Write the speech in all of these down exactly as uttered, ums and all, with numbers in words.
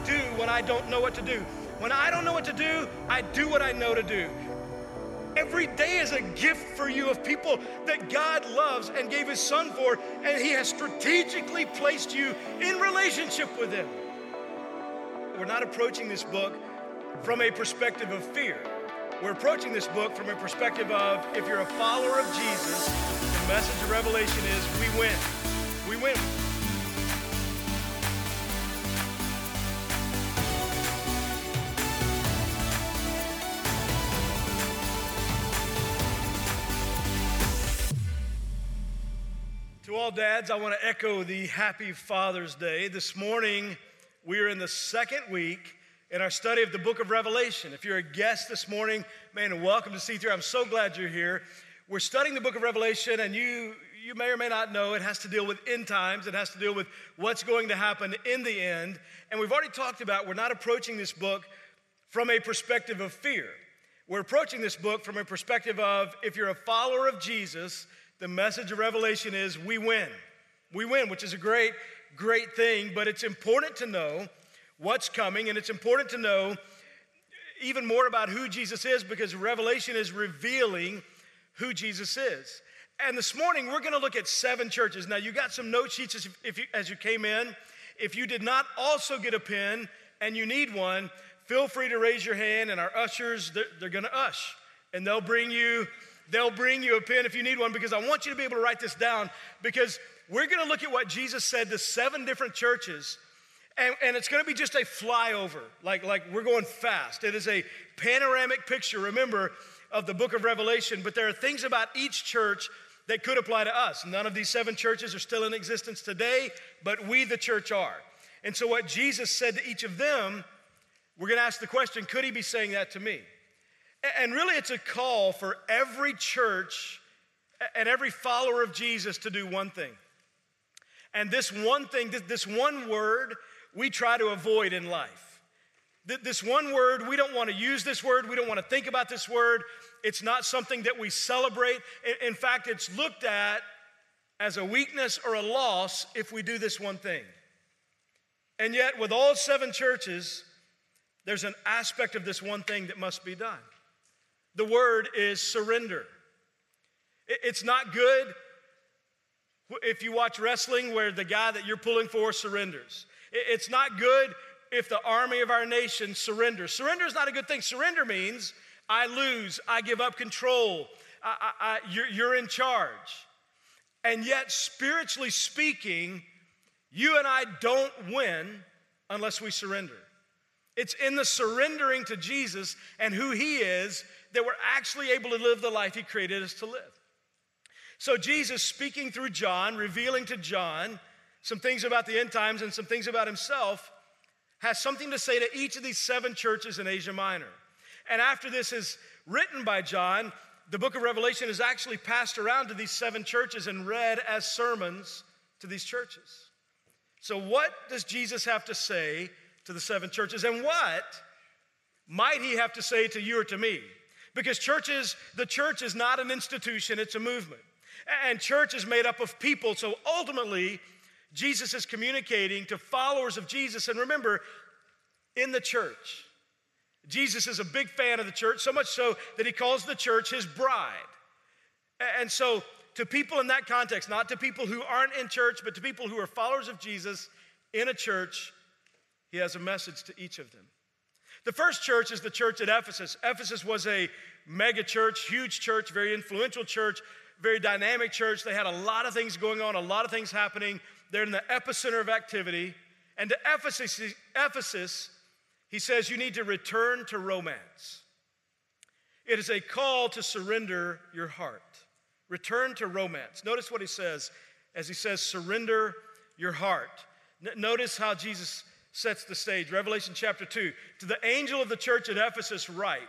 do when I don't know what to do. When I don't know what to do, I do what I know to do. Every day is a gift for you of people that God loves and gave his son for, and he has strategically placed you in relationship with him. We're not approaching this book from a perspective of fear. We're approaching this book from a perspective of, if you're a follower of Jesus, the message of Revelation is we win. We win. To all dads, I want to echo the happy Father's Day. This morning, we are in the second week in our study of the book of Revelation. If you're a guest this morning, man, welcome to C three. I'm so glad you're here. We're studying the book of Revelation, and you, you may or may not know it has to deal with end times. It has to deal with what's going to happen in the end. And we've already talked about we're not approaching this book from a perspective of fear. We're approaching this book from a perspective of, if you're a follower of Jesus, the message of Revelation is we win. We win, which is a great, great thing, but it's important to know what's coming, and it's important to know even more about who Jesus is, because Revelation is revealing who Jesus is. And this morning, we're going to look at seven churches. Now, you got some note sheets if you, as you came in. If you did not also get a pen and you need one, feel free to raise your hand, and our ushers, they're, they're going to ush, and they'll bring you They'll bring you a pen if you need one, because I want you to be able to write this down, because we're going to look at what Jesus said to seven different churches, and, and it's going to be just a flyover, like, like we're going fast. It is a panoramic picture, remember, of the book of Revelation, but there are things about each church that could apply to us. None of these seven churches are still in existence today, but we, the church, are. And so what Jesus said to each of them, we're going to ask the question, could he be saying that to me? And really, it's a call for every church and every follower of Jesus to do one thing. And this one thing, this one word, we try to avoid in life. This one word, we don't want to use this word. We don't want to think about this word. It's not something that we celebrate. In fact, it's looked at as a weakness or a loss if we do this one thing. And yet, with all seven churches, there's an aspect of this one thing that must be done. The word is surrender. It's not good if you watch wrestling where the guy that you're pulling for surrenders. It's not good if the army of our nation surrenders. Surrender is not a good thing. Surrender means I lose, I give up control, I, I, I, you're, you're in charge. And yet, spiritually speaking, you and I don't win unless we surrender. It's in the surrendering to Jesus and who he is that we're actually able to live the life he created us to live. So Jesus, speaking through John, revealing to John some things about the end times and some things about himself, has something to say to each of these seven churches in Asia Minor. And after this is written by John, the book of Revelation is actually passed around to these seven churches and read as sermons to these churches. So what does Jesus have to say to the seven churches, and what might he have to say to you or to me? Because churches, the church is not an institution, it's a movement. And church is made up of people, so ultimately, Jesus is communicating to followers of Jesus. And remember, in the church, Jesus is a big fan of the church, so much so that he calls the church his bride. And so to people in that context, not to people who aren't in church, but to people who are followers of Jesus in a church, he has a message to each of them. The first church is the church at Ephesus. Ephesus was a mega church, huge church, very influential church, very dynamic church. They had a lot of things going on, a lot of things happening. They're in the epicenter of activity. And to Ephesus, Ephesus, he says you need to return to romance. It is a call to surrender your heart. Return to romance. Notice what he says as he says, surrender your heart. N- notice how Jesus sets the stage. Revelation chapter two. To the angel of the church at Ephesus write,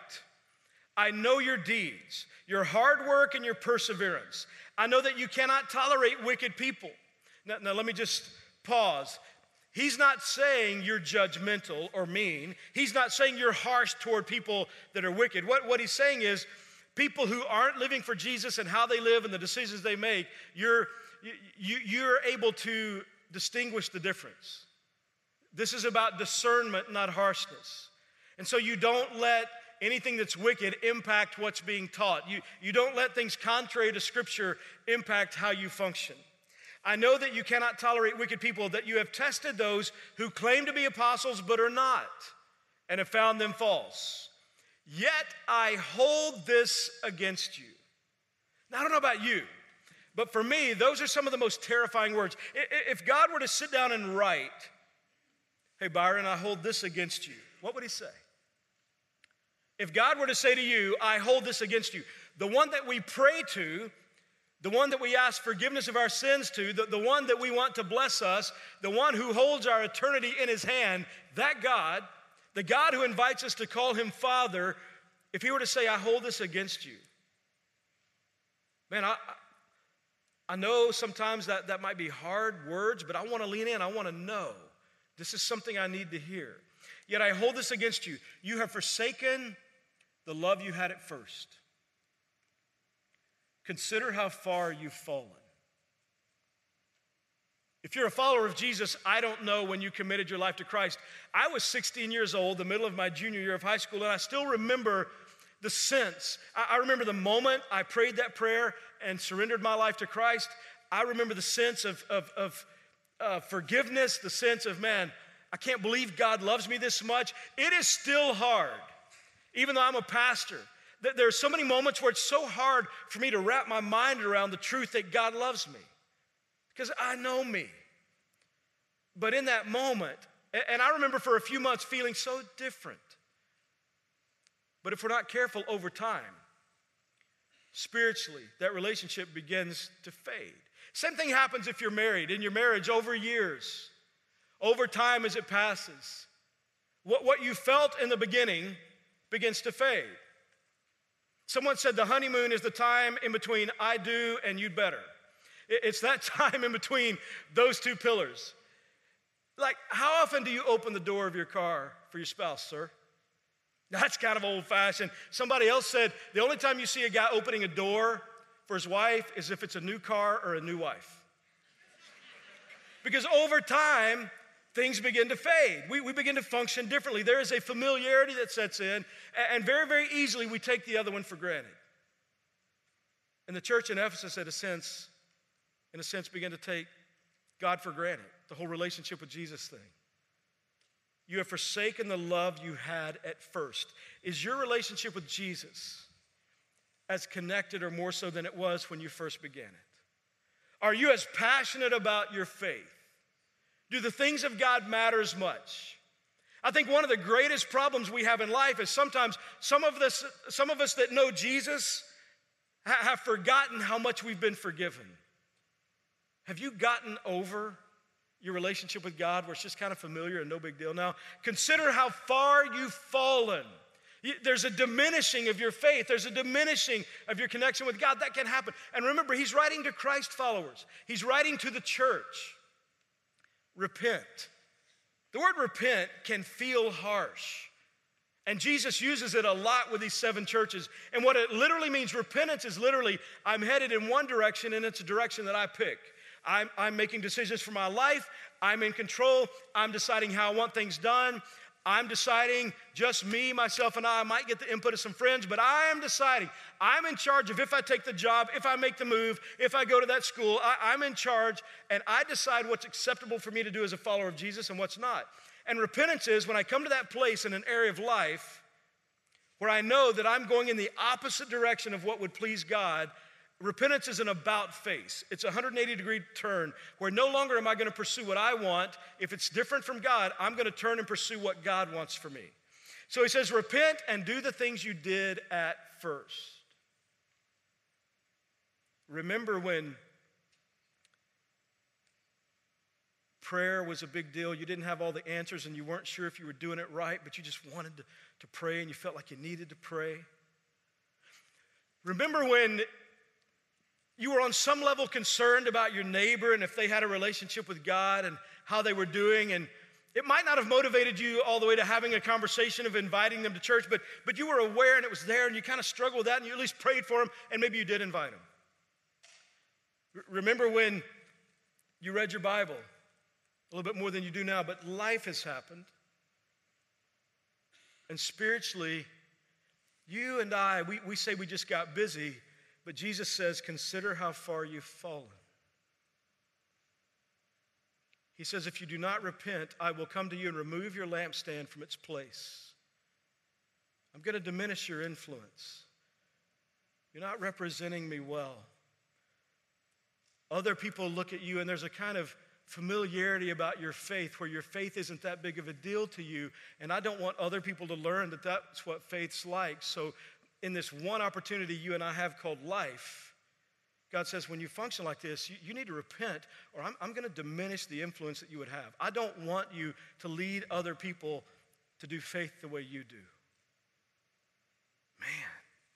I know your deeds, your hard work and your perseverance. I know that you cannot tolerate wicked people. Now, now let me just pause. He's not saying you're judgmental or mean. He's not saying you're harsh toward people that are wicked. What, what he's saying is people who aren't living for Jesus and how they live and the decisions they make, you're, you, you're able to distinguish the difference. This is about discernment, not harshness. And so you don't let anything that's wicked impact what's being taught. You, you don't let things contrary to Scripture impact how you function. I know that you cannot tolerate wicked people, that you have tested those who claim to be apostles but are not, and have found them false. Yet I hold this against you. Now, I don't know about you, but for me, those are some of the most terrifying words. If God were to sit down and write, hey, Byron, I hold this against you, what would he say? If God were to say to you, I hold this against you, the one that we pray to, the one that we ask forgiveness of our sins to, the, the one that we want to bless us, the one who holds our eternity in his hand, that God, the God who invites us to call him Father, if he were to say, I hold this against you, man, I, I know sometimes that, that might be hard words, but I want to lean in. I want to know. This is something I need to hear. Yet I hold this against you. You have forsaken the love you had at first. Consider how far you've fallen. If you're a follower of Jesus, I don't know when you committed your life to Christ. I was sixteen years old, the middle of my junior year of high school, and I still remember the sense. I remember the moment I prayed that prayer and surrendered my life to Christ. I remember the sense of, of, of uh, forgiveness, the sense of, man, I can't believe God loves me this much. It is still hard, even though I'm a pastor. There are so many moments where it's so hard for me to wrap my mind around the truth that God loves me, because I know me. But in that moment, and I remember for a few months feeling so different. But if we're not careful over time, spiritually, that relationship begins to fade. Same thing happens if you're married. In your marriage, over years, over time as it passes, what, what you felt in the beginning begins to fade. Someone said the honeymoon is the time in between I do and you'd better. It's that time in between those two pillars. Like, how often do you open the door of your car for your spouse, sir? That's kind of old-fashioned. Somebody else said the only time you see a guy opening a door for his wife is if it's a new car or a new wife. Because over time, things begin to fade. We, we begin to function differently. There is a familiarity that sets in, and very, very easily we take the other one for granted. And the church in Ephesus, in a sense, in a sense, began to take God for granted, the whole relationship with Jesus thing. You have forsaken the love you had at first. Is your relationship with Jesus as connected or more so than it was when you first began it? Are you as passionate about your faith? Do the things of God matter as much? I think one of the greatest problems we have in life is sometimes some of us, some of us that know Jesus have forgotten how much we've been forgiven. Have you gotten over your relationship with God where it's just kind of familiar and no big deal now? Consider how far you've fallen. There's a diminishing of your faith. There's a diminishing of your connection with God. That can happen. And remember, he's writing to Christ followers. He's writing to the church. Repent. The word repent can feel harsh. And Jesus uses it a lot with these seven churches. And what it literally means, repentance is literally, I'm headed in one direction and it's a direction that I pick. I'm, I'm making decisions for my life. I'm in control. I'm deciding how I want things done. I'm deciding just me, myself, and I. I might get the input of some friends, but I am deciding. I'm in charge of if I take the job, if I make the move, if I go to that school. I, I'm in charge, and I decide what's acceptable for me to do as a follower of Jesus and what's not. And repentance is when I come to that place in an area of life where I know that I'm going in the opposite direction of what would please God. Repentance is an about face. It's a one hundred eighty degree turn where no longer am I going to pursue what I want. If it's different from God, I'm going to turn and pursue what God wants for me. So he says, repent and do the things you did at first. Remember when prayer was a big deal, you didn't have all the answers and you weren't sure if you were doing it right, but you just wanted to, to pray and you felt like you needed to pray. Remember when you were on some level concerned about your neighbor and if they had a relationship with God and how they were doing, and it might not have motivated you all the way to having a conversation of inviting them to church, but, but you were aware and it was there and you kind of struggled with that and you at least prayed for them and maybe you did invite them. R- remember when you read your Bible a little bit more than you do now, but life has happened. And spiritually, you and I, we, we say we just got busy, but Jesus says, consider how far you've fallen. He says, if you do not repent, I will come to you and remove your lampstand from its place. I'm going to diminish your influence. You're not representing me well. Other people look at you and there's a kind of familiarity about your faith where your faith isn't that big of a deal to you. And I don't want other people to learn that that's what faith's like. So in this one opportunity you and I have called life, God says, when you function like this, you, you need to repent or I'm, I'm going to diminish the influence that you would have. I don't want you to lead other people to do faith the way you do. Man,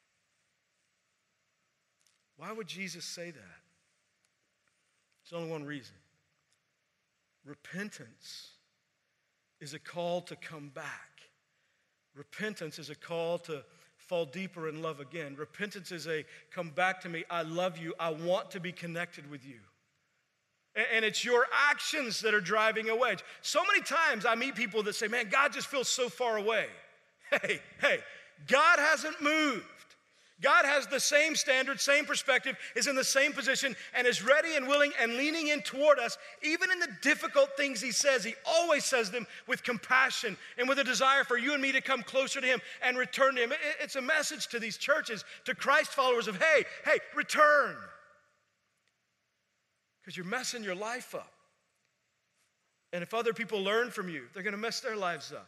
why would Jesus say that? There's only one reason. Repentance is a call to come back. Repentance is a call to fall deeper in love again. Repentance is a come back to me. I love you. I want to be connected with you. And it's your actions that are driving a wedge. So many times I meet people that say, man, God just feels so far away. Hey, hey, God hasn't moved. God has the same standard, same perspective, is in the same position, and is ready and willing and leaning in toward us. Even in the difficult things he says, he always says them with compassion and with a desire for you and me to come closer to him and return to him. It's a message to these churches, to Christ followers of, hey, hey, return. Because you're messing your life up. And if other people learn from you, they're going to mess their lives up.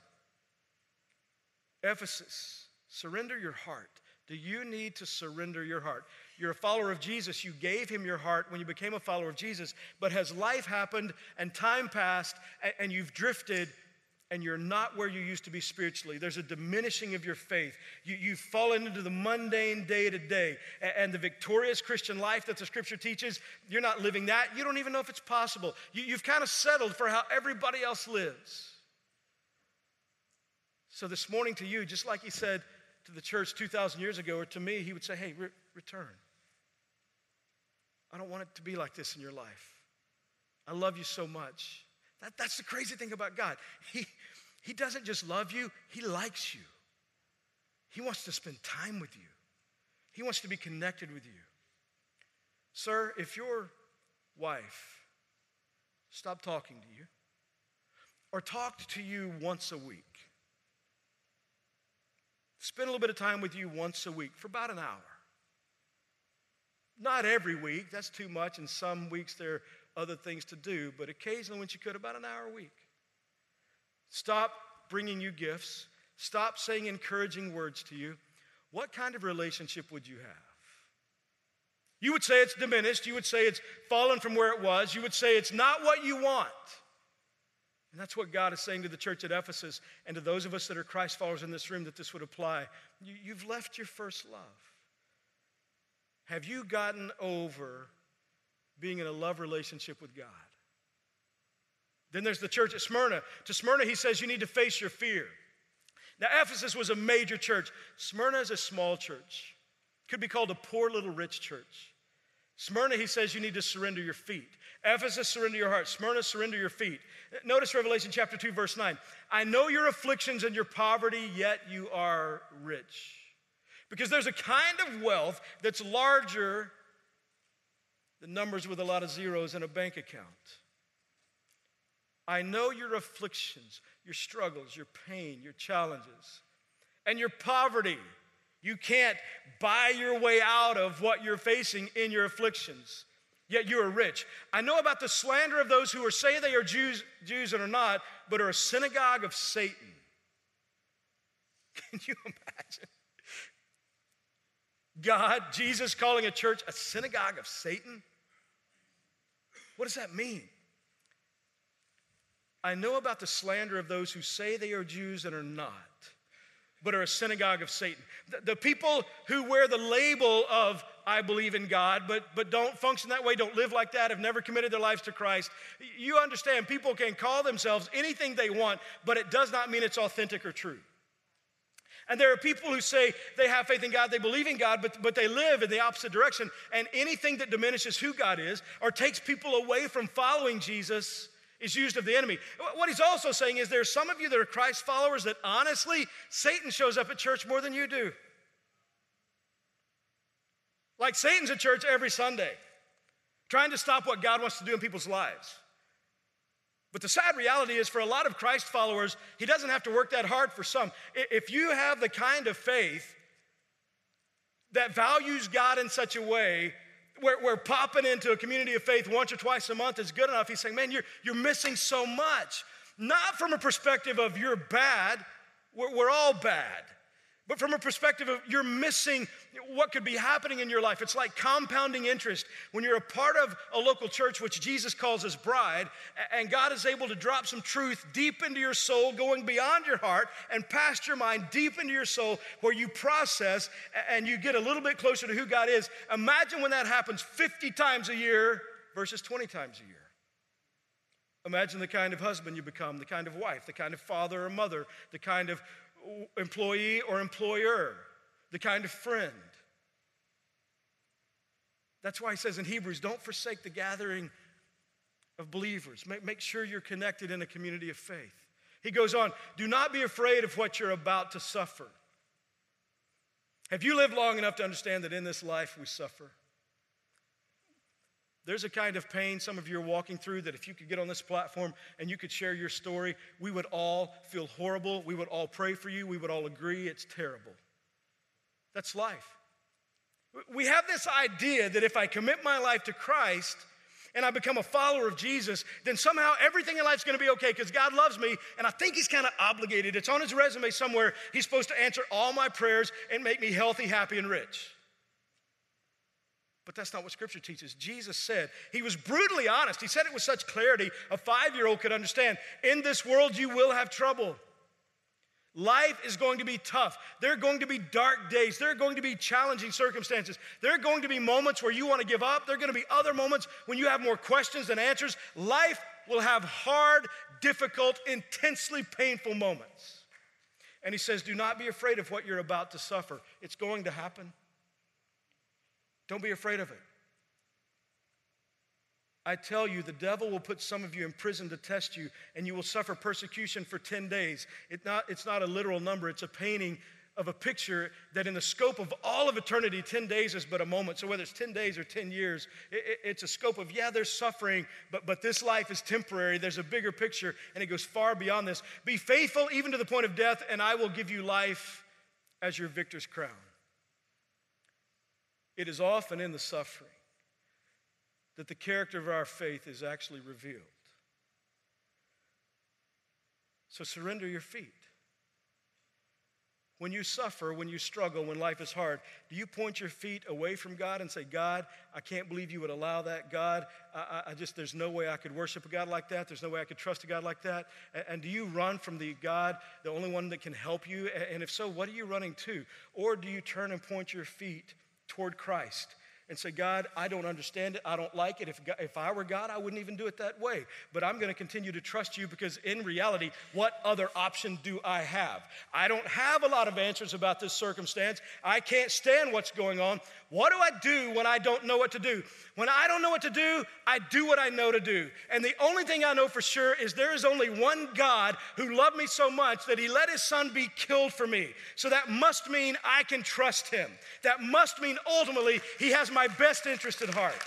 Ephesus, surrender your heart. Do you need to surrender your heart? You're a follower of Jesus. You gave him your heart when you became a follower of Jesus. But has life happened and time passed and you've drifted and you're not where you used to be spiritually? There's a diminishing of your faith. You, you've fallen into the mundane day-to-day. And the victorious Christian life that the Scripture teaches, you're not living that. You don't even know if it's possible. You, you've kind of settled for how everybody else lives. So this morning to you, just like he said to the church two thousand years ago, or to me, he would say, hey, re- return. I don't want it to be like this in your life. I love you so much. That, that's the crazy thing about God. He, he doesn't just love you, he likes you. He wants to spend time with you. He wants to be connected with you. Sir, if your wife stopped talking to you or talked to you once a week, spend a little bit of time with you once a week for about an hour. Not every week, that's too much, and some weeks there are other things to do, but occasionally when she could, about an hour a week. Stop bringing you gifts. Stop saying encouraging words to you. What kind of relationship would you have? You would say it's diminished. You would say it's fallen from where it was. You would say it's not what you want. And that's what God is saying to the church at Ephesus and to those of us that are Christ followers in this room that this would apply. You, you've left your first love. Have you gotten over being in a love relationship with God? Then there's the church at Smyrna. To Smyrna, he says you need to face your fear. Now, Ephesus was a major church. Smyrna is a small church. Could be called a poor little rich church. Smyrna, he says you need to surrender your feet. Ephesus, surrender your heart. Smyrna, surrender your feet. Notice Revelation chapter two, verse nine. I know your afflictions and your poverty, yet you are rich. Because there's a kind of wealth that's larger than numbers with a lot of zeros in a bank account. I know your afflictions, your struggles, your pain, your challenges, and your poverty. You can't buy your way out of what you're facing in your afflictions, yet you are rich. I know about the slander of those who are say they are Jews, Jews and are not, but are a synagogue of Satan. Can you imagine? God, Jesus calling a church a synagogue of Satan? What does that mean? I know about the slander of those who say they are Jews and are not, but are a synagogue of Satan. The, the people who wear the label of, I believe in God, but, but don't function that way, don't live like that, have never committed their lives to Christ. You understand, people can call themselves anything they want, but it does not mean it's authentic or true. And there are people who say they have faith in God, they believe in God, but, but they live in the opposite direction. And anything that diminishes who God is or takes people away from following Jesus is used of the enemy. What he's also saying is there's some of you that are Christ followers that honestly, Satan shows up at church more than you do. Like Satan's at church every Sunday, trying to stop what God wants to do in people's lives. But the sad reality is for a lot of Christ followers, he doesn't have to work that hard for some. If you have the kind of faith that values God in such a way where, where popping into a community of faith once or twice a month is good enough, he's saying, man, you're, you're missing so much. Not from a perspective of you're bad, we're, we're all bad. But from a perspective of you're missing what could be happening in your life. It's like compounding interest. When you're a part of a local church, which Jesus calls his bride, and God is able to drop some truth deep into your soul, going beyond your heart and past your mind, deep into your soul, where you process and you get a little bit closer to who God is. Imagine when that happens fifty times a year versus twenty times a year. Imagine the kind of husband you become, the kind of wife, the kind of father or mother, the kind of employee or employer, the kind of friend. That's why he says in Hebrews, don't forsake the gathering of believers. Make, make sure you're connected in a community of faith. He goes on, do not be afraid of what you're about to suffer. Have you lived long enough to understand that in this life we suffer? There's a kind of pain some of you are walking through that if you could get on this platform and you could share your story, we would all feel horrible. We would all pray for you. We would all agree it's terrible. That's life. We have this idea that if I commit my life to Christ and I become a follower of Jesus, then somehow everything in life is going to be okay because God loves me, and I think he's kind of obligated. It's on his resume somewhere. He's supposed to answer all my prayers and make me healthy, happy, and rich. But that's not what Scripture teaches. Jesus said, he was brutally honest. He said it with such clarity a five-year-old could understand. In this world, you will have trouble. Life is going to be tough. There are going to be dark days. There are going to be challenging circumstances. There are going to be moments where you want to give up. There are going to be other moments when you have more questions than answers. Life will have hard, difficult, intensely painful moments. And he says, do not be afraid of what you're about to suffer. It's going to happen. Don't be afraid of it. I tell you, the devil will put some of you in prison to test you, and you will suffer persecution for ten days. It not, it's not a literal number. It's a painting of a picture that in the scope of all of eternity, ten days is but a moment. So whether it's ten days or ten years, it, it, it's a scope of, yeah, there's suffering, but, but this life is temporary. There's a bigger picture, and it goes far beyond this. Be faithful even to the point of death, and I will give you life as your victor's crown. It is often in the suffering that the character of our faith is actually revealed. So surrender your feet. When you suffer, when you struggle, when life is hard, do you point your feet away from God and say, God, I can't believe you would allow that. God, I, I just, there's no way I could worship a God like that. There's no way I could trust a God like that. And, and do you run from the God, the only one that can help you? And if so, what are you running to? Or do you turn and point your feet toward Christ and say, God, I don't understand it. I don't like it. If, God, if I were God, I wouldn't even do it that way. But I'm going to continue to trust you because in reality, what other option do I have? I don't have a lot of answers about this circumstance. I can't stand what's going on. What do I do when I don't know what to do? When I don't know what to do, I do what I know to do. And the only thing I know for sure is there is only one God who loved me so much that he let his son be killed for me. So that must mean I can trust him. That must mean ultimately he has my best interest at heart.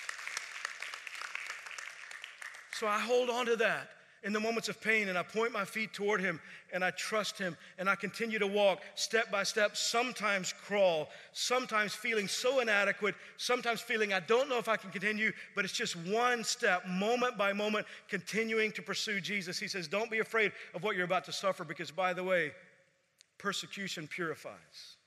So I hold on to that in the moments of pain, and I point my feet toward him, and I trust him, and I continue to walk step by step, sometimes crawl, sometimes feeling so inadequate, sometimes feeling I don't know if I can continue, but it's just one step, moment by moment, continuing to pursue Jesus. He says, don't be afraid of what you're about to suffer, because by the way, persecution purifies.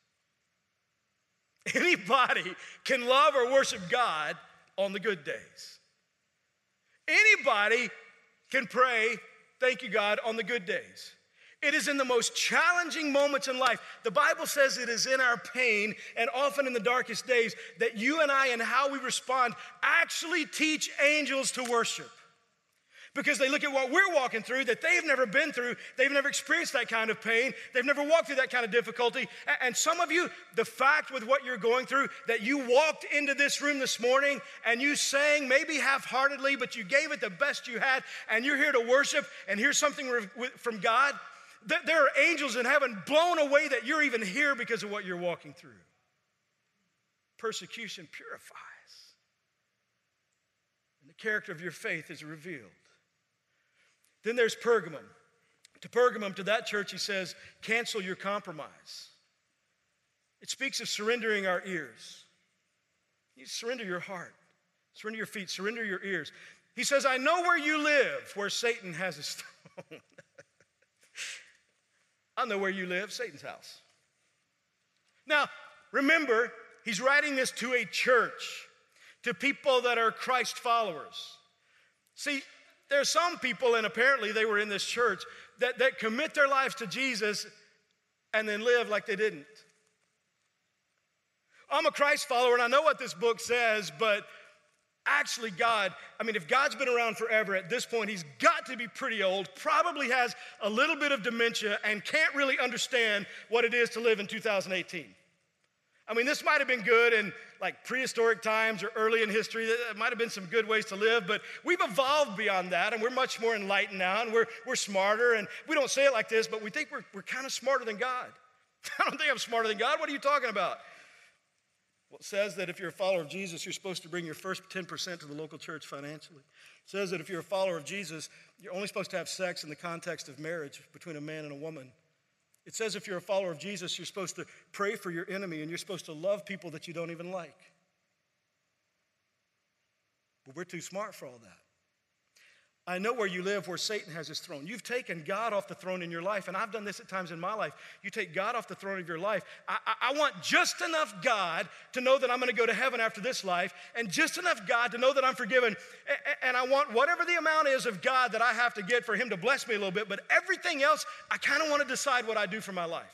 Anybody can love or worship God on the good days. Anybody can pray, thank you, God, on the good days. It is in the most challenging moments in life. The Bible says it is in our pain and often in the darkest days that you and I and how we respond actually teach angels to worship. Because they look at what we're walking through that they've never been through. They've never experienced that kind of pain. They've never walked through that kind of difficulty. And some of you, the fact with what you're going through, that you walked into this room this morning and you sang, maybe half-heartedly, but you gave it the best you had, and you're here to worship and hear something from God. There are angels in heaven blown away that you're even here because of what you're walking through. Persecution purifies. And the character of your faith is revealed. Then there's Pergamum. To Pergamum, to that church, he says, cancel your compromise. It speaks of surrendering our ears. You surrender your heart, surrender your feet, surrender your ears. He says, I know where you live, where Satan has his throne. I know where you live, Satan's house. Now, remember, he's writing this to a church, to people that are Christ followers. See, there are some people, and apparently they were in this church, that, that commit their lives to Jesus and then live like they didn't. I'm a Christ follower, and I know what this book says, but actually God, I mean, if God's been around forever, at this point, he's got to be pretty old, probably has a little bit of dementia, and can't really understand what it is to live in two thousand eighteen. I mean, this might have been good in like prehistoric times or early in history. There might have been some good ways to live, but we've evolved beyond that, and we're much more enlightened now, and we're, we're smarter, and we don't say it like this, but we think we're, we're kind of smarter than God. I don't think I'm smarter than God. What are you talking about? Well, it says that if you're a follower of Jesus, you're supposed to bring your first ten percent to the local church financially. It says that if you're a follower of Jesus, you're only supposed to have sex in the context of marriage between a man and a woman. It says if you're a follower of Jesus, you're supposed to pray for your enemy and you're supposed to love people that you don't even like. But we're too smart for all that. I know where you live, where Satan has his throne. You've taken God off the throne in your life, and I've done this at times in my life. You take God off the throne of your life. I, I, I want just enough God to know that I'm going to go to heaven after this life, and just enough God to know that I'm forgiven. And, and I want whatever the amount is of God that I have to get for him to bless me a little bit, but everything else, I kind of want to decide what I do for my life.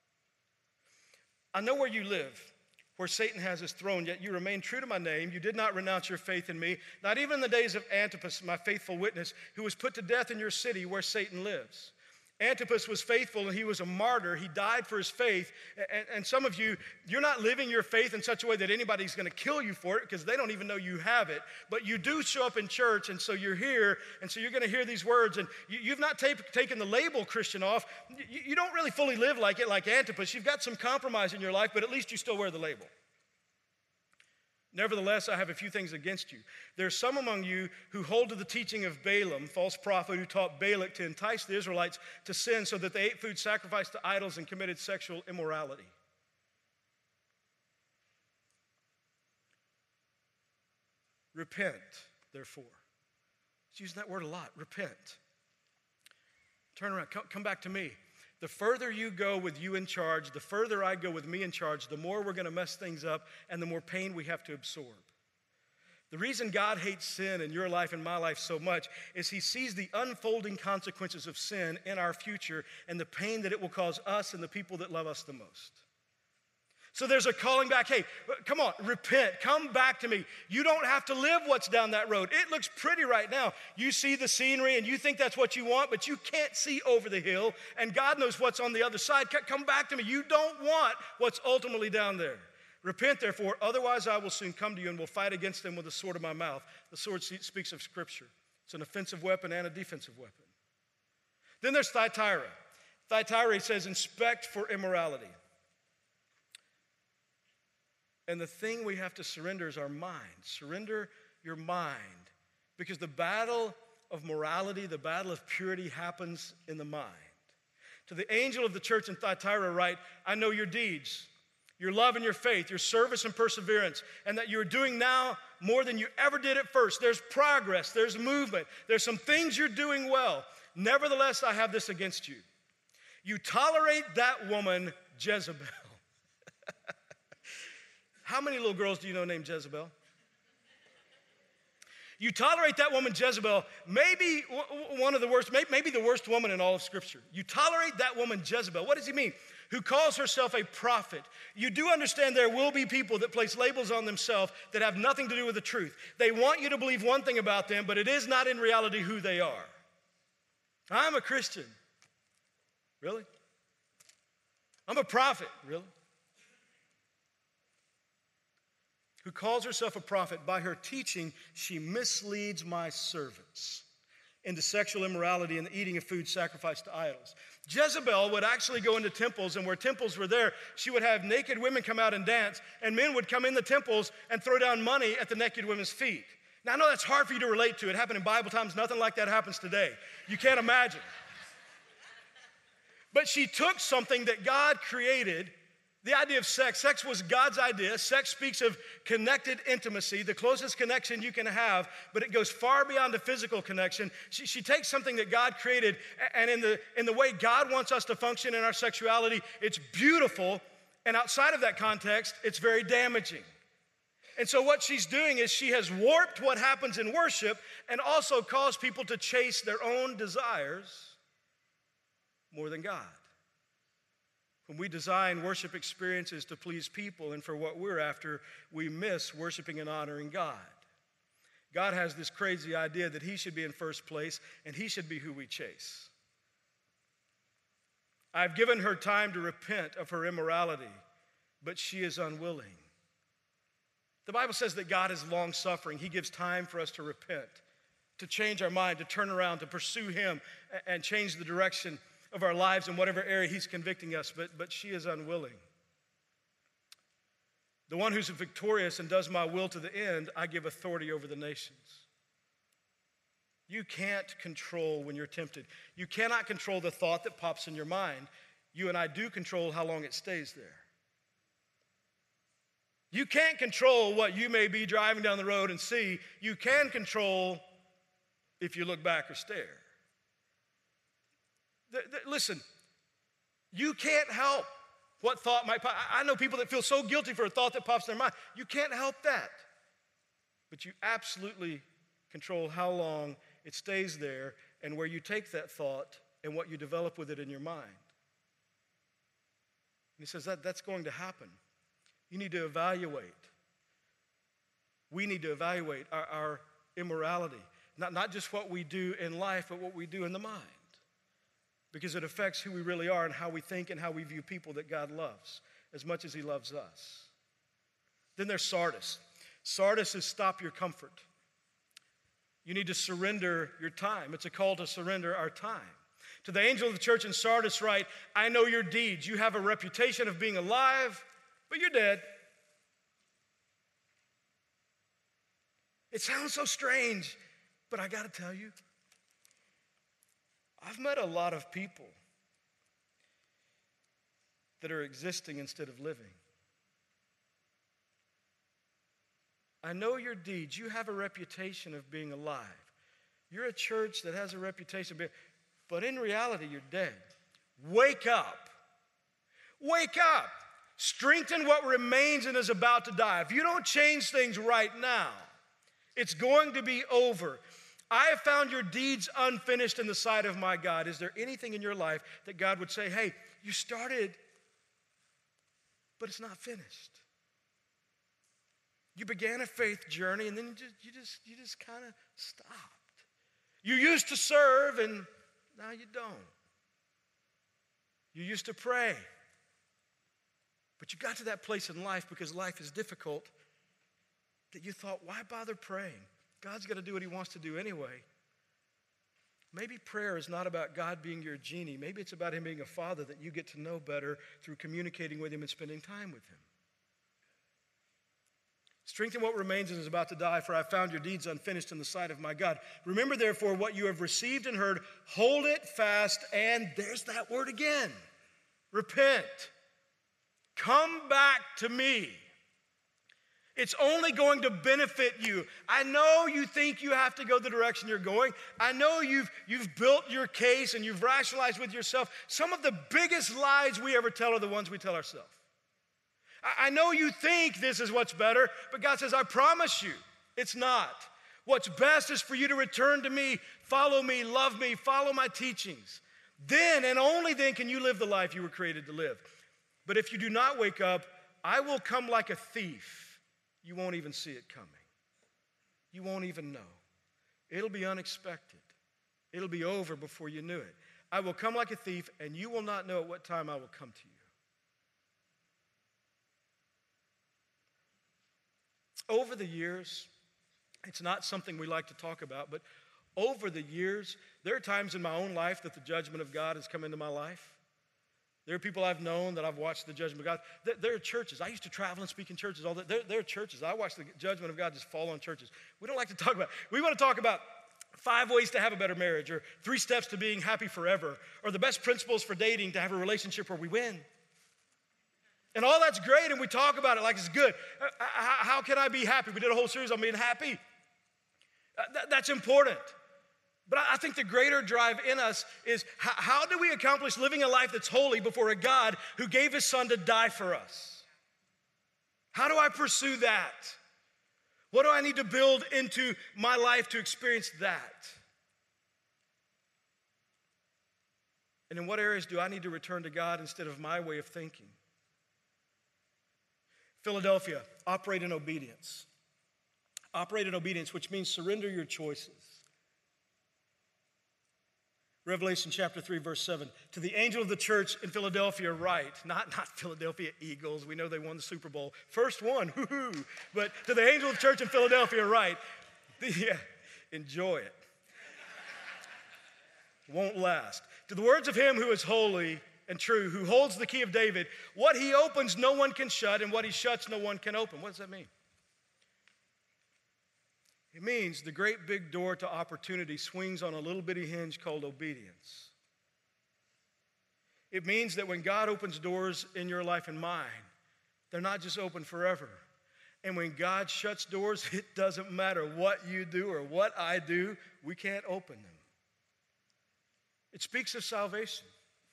I know where you live, where Satan has his throne, yet you remain true to my name. You did not renounce your faith in me, not even in the days of Antipas, my faithful witness, who was put to death in your city where Satan lives. Antipas was faithful, and he was a martyr. He died for his faith. And, and some of you, you're not living your faith in such a way that anybody's going to kill you for it because they don't even know you have it. But you do show up in church, and so you're here, and so you're going to hear these words. And you, you've not ta- taken the label Christian off. You, you don't really fully live like it, like Antipas. You've got some compromise in your life, but at least you still wear the label. Nevertheless, I have a few things against you. There are some among you who hold to the teaching of Balaam, false prophet, who taught Balak to entice the Israelites to sin so that they ate food sacrificed to idols and committed sexual immorality. Repent, therefore. He's using that word a lot, repent. Turn around, come, come back to me. The further you go with you in charge, the further I go with me in charge, the more we're going to mess things up and the more pain we have to absorb. The reason God hates sin in your life and my life so much is he sees the unfolding consequences of sin in our future and the pain that it will cause us and the people that love us the most. So there's a calling back. Hey, come on, repent. Come back to me. You don't have to live what's down that road. It looks pretty right now. You see the scenery and you think that's what you want, but you can't see over the hill, and God knows what's on the other side. Come back to me. You don't want what's ultimately down there. Repent, therefore, otherwise I will soon come to you and will fight against them with the sword of my mouth. The sword speaks of Scripture. It's an offensive weapon and a defensive weapon. Then there's Thyatira. Thyatira says, inspect for immorality. And the thing we have to surrender is our mind. Surrender your mind. Because the battle of morality, the battle of purity happens in the mind. To the angel of the church in Thyatira write, I know your deeds, your love and your faith, your service and perseverance, and that you're doing now more than you ever did at first. There's progress, there's movement, there's some things you're doing well. Nevertheless, I have this against you. You tolerate that woman, Jezebel. How many little girls do you know named Jezebel? You tolerate that woman Jezebel, maybe one of the worst, maybe the worst woman in all of Scripture. You tolerate that woman Jezebel. What does he mean? Who calls herself a prophet. You do understand there will be people that place labels on themselves that have nothing to do with the truth. They want you to believe one thing about them, but it is not in reality who they are. I'm a Christian. Really? I'm a prophet. Really? Who calls herself a prophet. By her teaching, she misleads my servants into sexual immorality and the eating of food sacrificed to idols. Jezebel would actually go into temples, and where temples were there, she would have naked women come out and dance, and men would come in the temples and throw down money at the naked women's feet. Now, I know that's hard for you to relate to. It happened in Bible times. Nothing like that happens today. You can't imagine. But she took something that God created. The idea of sex. Sex was God's idea. Sex speaks of connected intimacy, the closest connection you can have, but it goes far beyond the physical connection. She, she takes something that God created, and in the, in the way God wants us to function in our sexuality, it's beautiful, and outside of that context, it's very damaging. And so what she's doing is she has warped what happens in worship and also caused people to chase their own desires more than God. When we design worship experiences to please people and for what we're after, we miss worshiping and honoring God. God has this crazy idea that he should be in first place and he should be who we chase. I've given her time to repent of her immorality, but she is unwilling. The Bible says that God is long-suffering. He gives time for us to repent, to change our mind, to turn around, to pursue him and change the direction of our lives in whatever area he's convicting us, but, but she is unwilling. The one who's victorious and does my will to the end, I give authority over the nations. You can't control when you're tempted. You cannot control the thought that pops in your mind. You and I do control how long it stays there. You can't control what you may be driving down the road and see. You can control if you look back or stare. Listen, you can't help what thought might pop. I know people that feel so guilty for a thought that pops in their mind. You can't help that. But you absolutely control how long it stays there and where you take that thought and what you develop with it in your mind. And he says that that's going to happen. You need to evaluate. We need to evaluate our, our immorality. Not, not just what we do in life, but what we do in the mind. Because it affects who we really are and how we think and how we view people that God loves as much as he loves us. Then there's Sardis. Sardis is stop your comfort. You need to surrender your time. It's a call to surrender our time. To the angel of the church in Sardis write, I know your deeds. You have a reputation of being alive, but you're dead. It sounds so strange, but I got to tell you, I've met a lot of people that are existing instead of living. I know your deeds. You have a reputation of being alive. You're a church that has a reputation of being, but in reality, you're dead. Wake up. Wake up. Strengthen what remains and is about to die. If you don't change things right now, it's going to be over. I have found your deeds unfinished in the sight of my God. Is there anything in your life that God would say, hey, you started, but it's not finished? You began a faith journey and then you just, you just, you just kind of stopped. You used to serve and now you don't. You used to pray, but you got to that place in life because life is difficult that you thought, why bother praying? God's got to do what he wants to do anyway. Maybe prayer is not about God being your genie. Maybe it's about him being a father that you get to know better through communicating with him and spending time with him. Strengthen what remains and is about to die, for I found your deeds unfinished in the sight of my God. Remember, therefore, what you have received and heard, hold it fast, and there's that word again. Repent. Come back to me. It's only going to benefit you. I know you think you have to go the direction you're going. I know you've, you've built your case and you've rationalized with yourself. Some of the biggest lies we ever tell are the ones we tell ourselves. I, I know you think this is what's better, but God says, I promise you, it's not. What's best is for you to return to me, follow me, love me, follow my teachings. Then and only then can you live the life you were created to live. But if you do not wake up, I will come like a thief. You won't even see it coming. You won't even know. It'll be unexpected. It'll be over before you knew it. I will come like a thief, and you will not know at what time I will come to you. Over the years, it's not something we like to talk about, but over the years, there are times in my own life that the judgment of God has come into my life. There are people I've known that I've watched the judgment of God. There, there are churches. I used to travel and speak in churches all that. There, there are churches. I watched the judgment of God just fall on churches. We don't like to talk about it. We want to talk about five ways to have a better marriage, or three steps to being happy forever, or the best principles for dating to have a relationship where we win. And all that's great, and we talk about it like it's good. How can I be happy? We did a whole series on being happy. That's important. But I think the greater drive in us is how, how do we accomplish living a life that's holy before a God who gave his son to die for us? How do I pursue that? What do I need to build into my life to experience that? And in what areas do I need to return to God instead of my way of thinking? Philadelphia, operate in obedience. Operate in obedience, which means surrender your choices. Revelation chapter three, verse seven. To the angel of the church in Philadelphia write, not, not Philadelphia Eagles, we know they won the Super Bowl. First one, whoo-hoo. But to the angel of the church in Philadelphia write, yeah, enjoy it. Won't last. To the words of him who is holy and true, who holds the key of David, what he opens no one can shut, and what he shuts no one can open. What does that mean? It means the great big door to opportunity swings on a little bitty hinge called obedience. It means that when God opens doors in your life and mine, they're not just open forever. And when God shuts doors, it doesn't matter what you do or what I do, we can't open them. It speaks of salvation.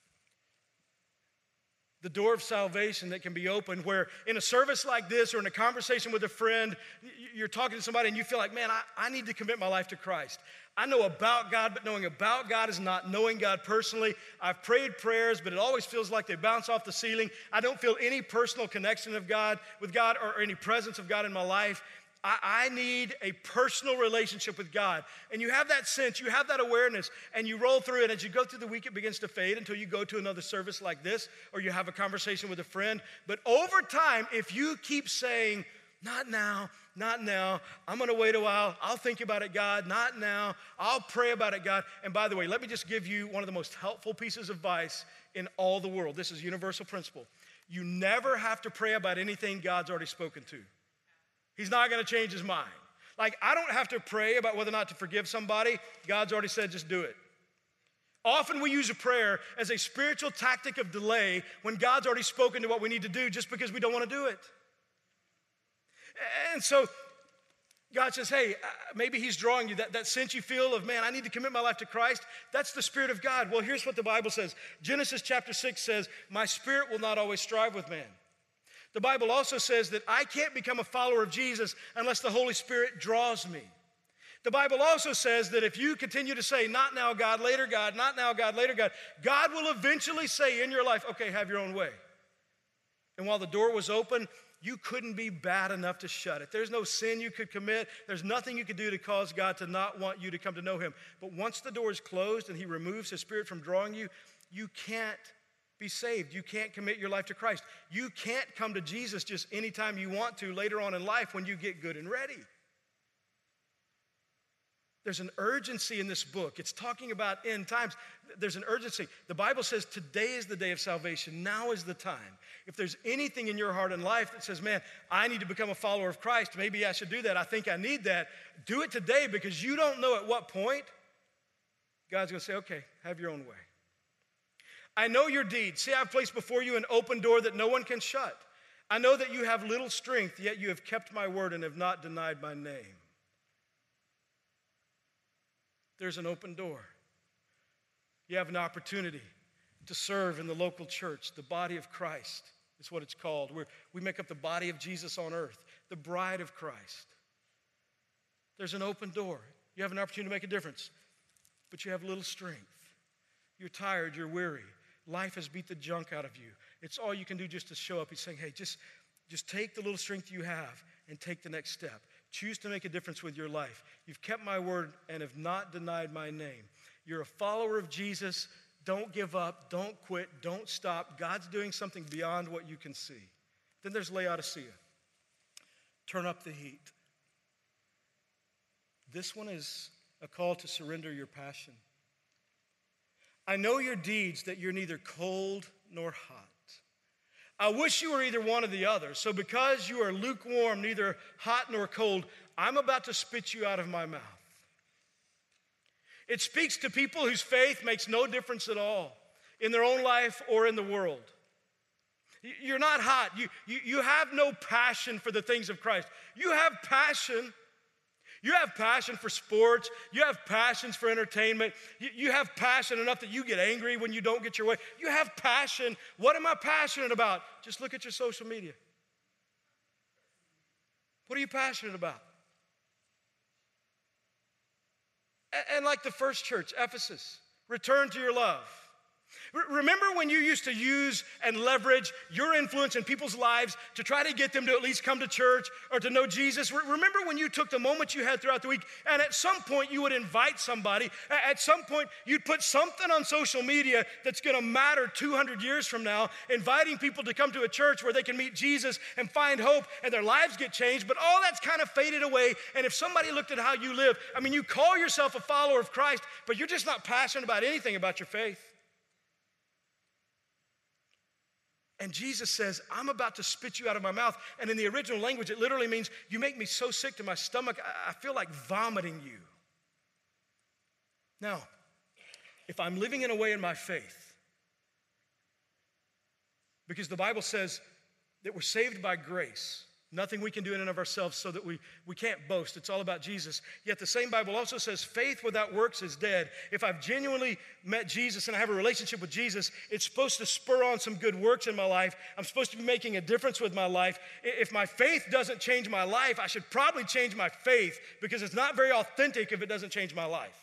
The door of salvation that can be opened, where in a service like this or in a conversation with a friend, you're talking to somebody and you feel like, man, I, I need to commit my life to Christ. I know about God, but knowing about God is not knowing God personally. I've prayed prayers, but it always feels like they bounce off the ceiling. I don't feel any personal connection of God with God or any presence of God in my life. I, I need a personal relationship with God. And you have that sense, you have that awareness, and you roll through it. As you go through the week, it begins to fade until you go to another service like this, or you have a conversation with a friend. But over time, if you keep saying, not now, not now, I'm gonna wait a while, I'll think about it, God, not now, I'll pray about it, God. And by the way, let me just give you one of the most helpful pieces of advice in all the world. This is universal principle. You never have to pray about anything God's already spoken to. He's not going to change his mind. Like, I don't have to pray about whether or not to forgive somebody. God's already said, just do it. Often we use a prayer as a spiritual tactic of delay when God's already spoken to what we need to do just because we don't want to do it. And so God says, hey, maybe he's drawing you, that, that sense you feel of, man, I need to commit my life to Christ. That's the Spirit of God. Well, here's what the Bible says. Genesis chapter six says, my spirit will not always strive with man. The Bible also says that I can't become a follower of Jesus unless the Holy Spirit draws me. The Bible also says that if you continue to say, not now, God, later, God, not now, God, later, God, God will eventually say in your life, okay, have your own way. And while the door was open, you couldn't be bad enough to shut it. There's no sin you could commit. There's nothing you could do to cause God to not want you to come to know him. But once the door is closed and he removes his Spirit from drawing you, you can't be saved. You can't commit your life to Christ. You can't come to Jesus just anytime you want to later on in life when you get good and ready. There's an urgency in this book. It's talking about end times. There's an urgency. The Bible says today is the day of salvation. Now is the time. If there's anything in your heart and life that says, man, I need to become a follower of Christ, maybe I should do that, I think I need that, do it today, because you don't know at what point God's going to say, okay, have your own way. I know your deeds. See, I've placed before you an open door that no one can shut. I know that you have little strength, yet you have kept my word and have not denied my name. There's an open door. You have an opportunity to serve in the local church, the body of Christ is what it's called. We're, we make up the body of Jesus on earth, the bride of Christ. There's an open door. You have an opportunity to make a difference, but you have little strength. You're tired, you're weary. Life has beat the junk out of you. It's all you can do just to show up. He's saying, hey, just, just take the little strength you have and take the next step. Choose to make a difference with your life. You've kept my word and have not denied my name. You're a follower of Jesus. Don't give up. Don't quit. Don't stop. God's doing something beyond what you can see. Then there's Laodicea. Turn up the heat. This one is a call to surrender your passion. I know your deeds, that you're neither cold nor hot. I wish you were either one or the other. So because you are lukewarm, neither hot nor cold, I'm about to spit you out of my mouth. It speaks to people whose faith makes no difference at all in their own life or in the world. You're not hot. You, you, you have no passion for the things of Christ. You have passion. You have passion for sports. You have passions for entertainment. You, you have passion enough that you get angry when you don't get your way. You have passion. What am I passionate about? Just look at your social media. What are you passionate about? And, and like the first church, Ephesus, return to your love. Remember when you used to use and leverage your influence in people's lives to try to get them to at least come to church or to know Jesus? Remember when you took the moments you had throughout the week and at some point you would invite somebody, at some point you'd put something on social media that's going to matter two hundred years from now, inviting people to come to a church where they can meet Jesus and find hope and their lives get changed, but all that's kind of faded away. And if somebody looked at how you live, I mean, you call yourself a follower of Christ, but you're just not passionate about anything about your faith. And Jesus says, I'm about to spit you out of my mouth. And in the original language, it literally means, you make me so sick to my stomach, I feel like vomiting you. Now, if I'm living in a way in my faith, because the Bible says that we're saved by grace, nothing we can do in and of ourselves, so that we, we can't boast. It's all about Jesus. Yet the same Bible also says faith without works is dead. If I've genuinely met Jesus and I have a relationship with Jesus, it's supposed to spur on some good works in my life. I'm supposed to be making a difference with my life. If my faith doesn't change my life, I should probably change my faith, because it's not very authentic if it doesn't change my life.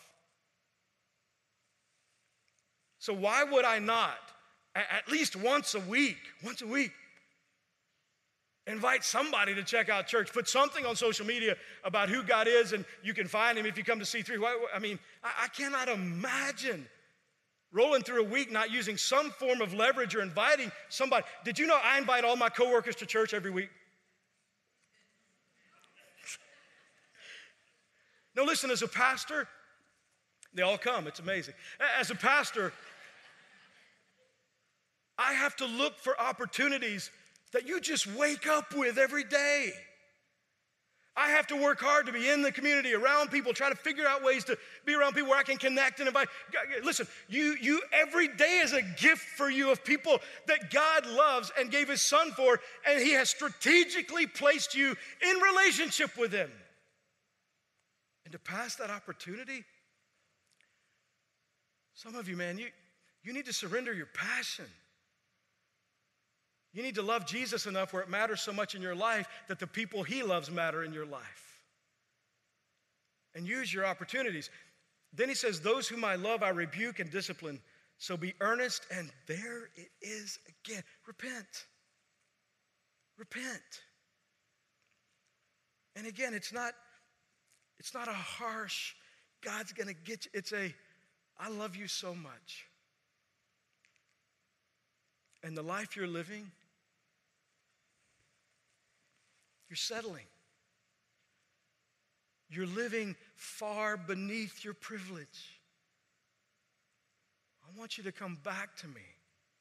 So why would I not, at least once a week, once a week, invite somebody to check out church. Put something on social media about who God is, and you can find him if you come to C three. I mean, I cannot imagine rolling through a week not using some form of leverage or inviting somebody. Did you know I invite all my coworkers to church every week? No, listen, as a pastor, they all come. It's amazing. As a pastor, I have to look for opportunities that you just wake up with every day. I have to work hard to be in the community, around people, try to figure out ways to be around people where I can connect and invite. Listen, you, you every day is a gift for you of people that God loves and gave his son for, and he has strategically placed you in relationship with him. And to pass that opportunity, some of you, man, you, you need to surrender your passion. You need to love Jesus enough where it matters so much in your life that the people he loves matter in your life. And use your opportunities. Then he says, those whom I love, I rebuke and discipline. So be earnest. And there it is again. Repent. Repent. And again, it's not, it's not a harsh, God's going to get you. It's a, I love you so much. And the life you're living, you're settling. You're living far beneath your privilege. I want you to come back to me.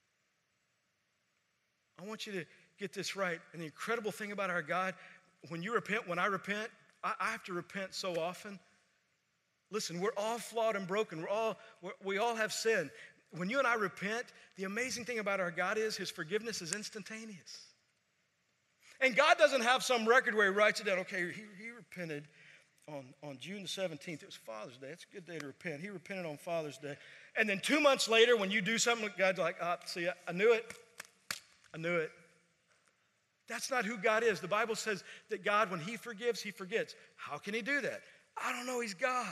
I want you to get this right. And the incredible thing about our God, when you repent, when I repent, I, I have to repent so often. Listen, we're all flawed and broken. We're all, we're, we all have sin. When you and I repent, the amazing thing about our God is his forgiveness is instantaneous. And God doesn't have some record where he writes it down. Okay, he, he repented on, on June the seventeenth. It was Father's Day. It's a good day to repent. He repented on Father's Day. And then two months later, when you do something, God's like, ah, see, I, I knew it. I knew it. That's not who God is. The Bible says that God, when he forgives, he forgets. How can he do that? I don't know, he's God.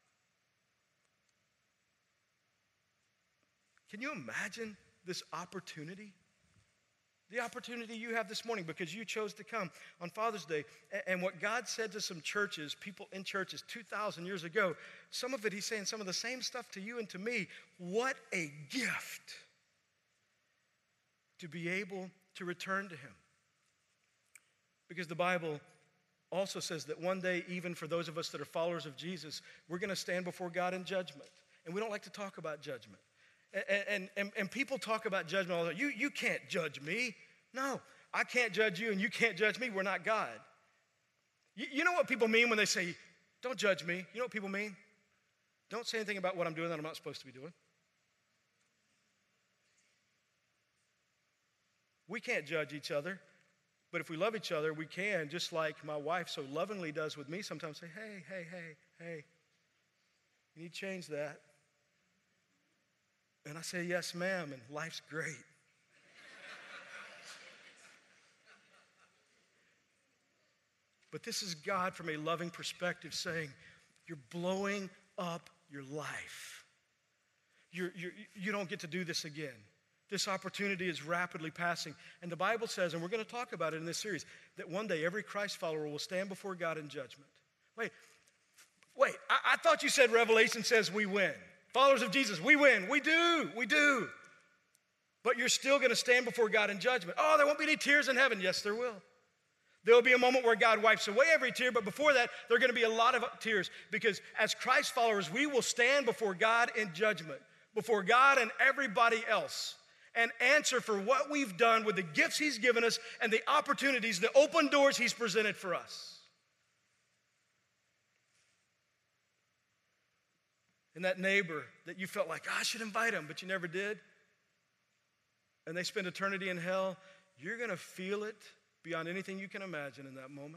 Can you imagine this opportunity? The opportunity you have this morning because you chose to come on Father's Day. And what God said to some churches, people in churches two thousand years ago, some of it he's saying some of the same stuff to you and to me. What a gift to be able to return to him. Because the Bible also says that one day, even for those of us that are followers of Jesus, we're going to stand before God in judgment. And we don't like to talk about judgment. And, and, and, and people talk about judgment all the time. You, you can't judge me. No, I can't judge you and you can't judge me. We're not God. You, you know what people mean when they say, don't judge me? You know what people mean? Don't say anything about what I'm doing that I'm not supposed to be doing. We can't judge each other, but if we love each other, we can, just like my wife so lovingly does with me, sometimes say, hey, hey, hey, hey, you need to change that. And I say, yes, ma'am, and life's great. But this is God from a loving perspective saying, you're blowing up your life. You're, you're, you don't get to do this again. This opportunity is rapidly passing. And the Bible says, and we're going to talk about it in this series, that one day every Christ follower will stand before God in judgment. Wait, wait, I, I thought you said Revelation says we win. Followers of Jesus, we win. We do. We do. But you're still going to stand before God in judgment. Oh, there won't be any tears in heaven. Yes, there will. There will be a moment where God wipes away every tear, but before that, there are going to be a lot of tears because as Christ followers, we will stand before God in judgment, before God and everybody else, and answer for what we've done with the gifts he's given us and the opportunities, the open doors he's presented for us. And that neighbor that you felt like, oh, I should invite him, but you never did, and they spend eternity in hell, you're going to feel it beyond anything you can imagine in that moment.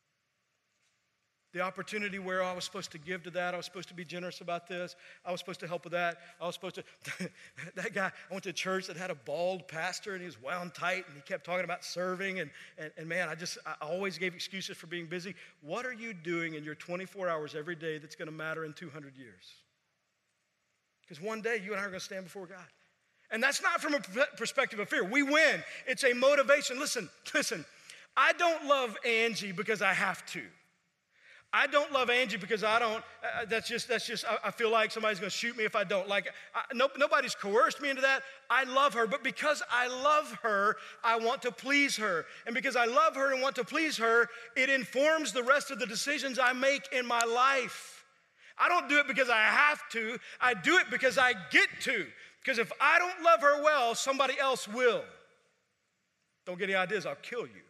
The opportunity where I was supposed to give to that, I was supposed to be generous about this, I was supposed to help with that, I was supposed to, that guy, I went to a church that had a bald pastor and he was wound tight and he kept talking about serving and, and, and man, I just, I always gave excuses for being busy. What are you doing in your twenty-four hours every day that's going to matter in two hundred years? Because one day you and I are going to stand before God. And that's not from a perspective of fear. We win. It's a motivation. Listen, listen. I don't love Angie because I have to. I don't love Angie because I don't, uh, that's just, that's just, I, I feel like somebody's going to shoot me if I don't. Like, I, no, nobody's coerced me into that. I love her, but because I love her, I want to please her. And because I love her and want to please her, it informs the rest of the decisions I make in my life. I don't do it because I have to. I do it because I get to. Because if I don't love her well, somebody else will. Don't get any ideas, I'll kill you.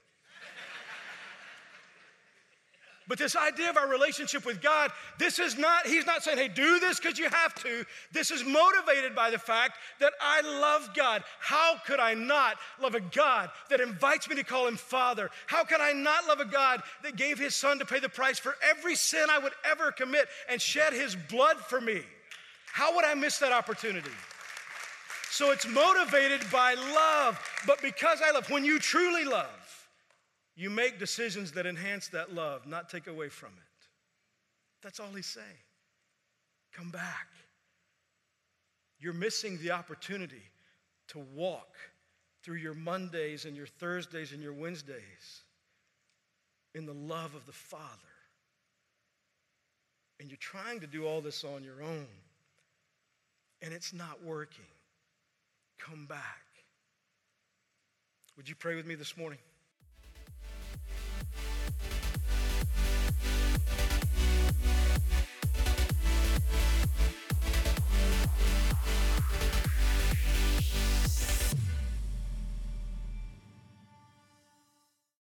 But this idea of our relationship with God, this is not, he's not saying, hey, do this because you have to. This is motivated by the fact that I love God. How could I not love a God that invites me to call him Father? How could I not love a God that gave his son to pay the price for every sin I would ever commit and shed his blood for me? How would I miss that opportunity? So it's motivated by love, but because I love, when you truly love, you make decisions that enhance that love, not take away from it. That's all he's saying. Come back. You're missing the opportunity to walk through your Mondays and your Thursdays and your Wednesdays in the love of the Father. And you're trying to do all this on your own, and it's not working. Come back. Would you pray with me this morning?